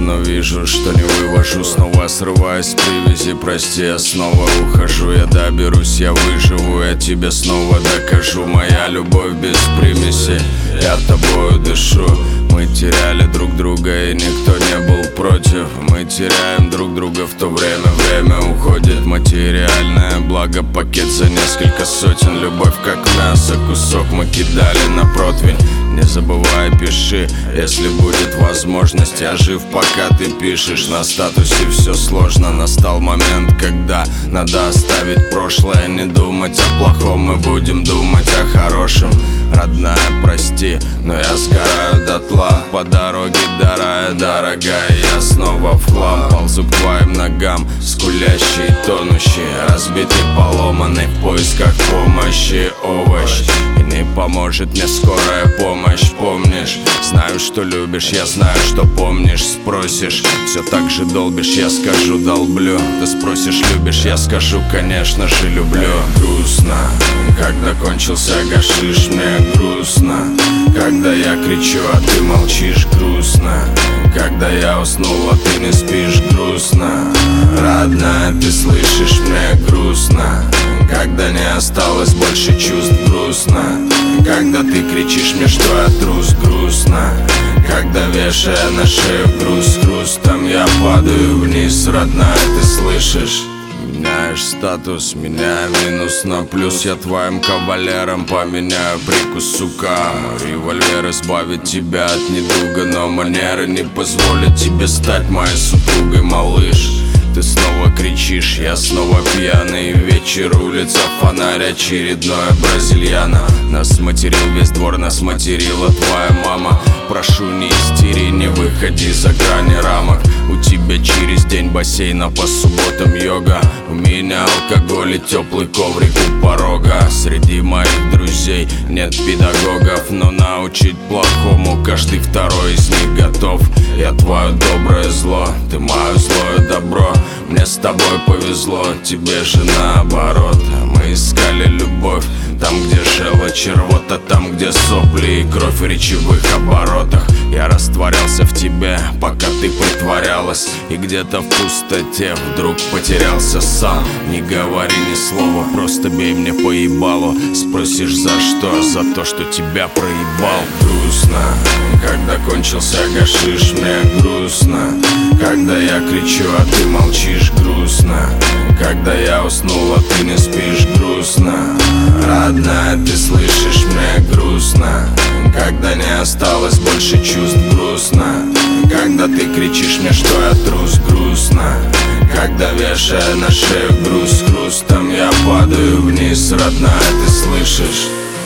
но вижу, что не вывожу. Снова срываюсь с привязи, прости, я снова ухожу. Я доберусь, я выживу, я тебе снова докажу. Моя любовь без примеси, я тобою дышу. Мы теряли друг друга, и никто не был против. Мы теряем друг друга в то время. Время уходит, материальное благо, пакет за несколько сотен. Любовь как мясо, кусок мы кидали на противень. Не забывай, пиши, если будет возможность. Я жив, пока ты пишешь. На статусе все сложно. Настал момент, когда надо оставить прошлое. Не думать о плохом, мы будем думать о хорошем. Родная, прости, но я сгораю дотла. По дороге до рая, дорогая, я снова в хлам. Ползу к твоим ногам, скулящий, тонущий, разбитый, поломанный, в поисках помощи. Овощ, и не поможет мне скорая помощь. Помнишь, знаю, что любишь, я знаю, что помнишь. Спросишь, все так же долбишь, я скажу, долблю. Ты спросишь, любишь, я скажу, конечно же, люблю. Грустно, когда кончился гашиш, мне грустно. Когда я кричу, а ты молчишь, грустно. Когда я уснул, а ты не спишь, грустно. Родная, ты слышишь, мне грустно. Когда не осталось больше чувств, грустно. Когда ты кричишь мне, что я трус, грустно. Когда вешая на шею груз, хрустом я падаю вниз, родная, ты слышишь? Меняешь статус, меняю минус на плюс. Я твоим кавалером поменяю прикус, сука. Револьвер избавит тебя от недуга, но манеры не позволят тебе стать моей супругой, малыш. Ты снова кричишь, я снова пьяный. Вечер, улица, фонарь, очередное бразильяна. Нас материл весь двор, нас материла твоя мама. Прошу, не истери, не выходи за грани рамок. У тебя через день бассейна, по субботам йога. У меня алкоголь и теплый коврик у порога. Среди моих друзей нет педагогов, но научить плохому каждый второй из них готов. Я твое доброе зло, ты мое злое добро. Мне с тобой повезло, тебе же наоборот. Мы искали любовь там, где желчь, рвота, там, где сопли и кровь в речевых оборотах. Я растворялся в тебе, пока ты притворялась. И где-то в пустоте вдруг потерялся сам. Не говори ни слова, просто бей мне по ебалу. Спросишь за что? За то, что тебя проебал. Грустно, когда кончился гашиш, мне грустно. Когда я кричу, а ты молчишь, грустно. Когда я уснул, а ты не спишь, грустно. Родная, ты слышишь, мне грустно. Когда не осталось больше чувств, грустно. Когда ты кричишь мне, что я трус, грустно. Когда вешая на шею груз, хрустом я падаю вниз, родная, ты слышишь?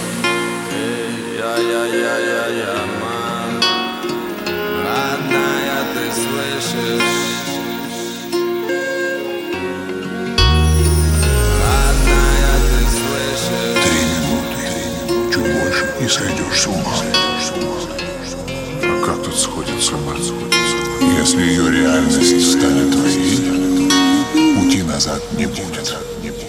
Родная, ты слышишь? И сойдешь с ума. А как тут сходит с ума? Если ее реальность станет твоей, пути назад не будет.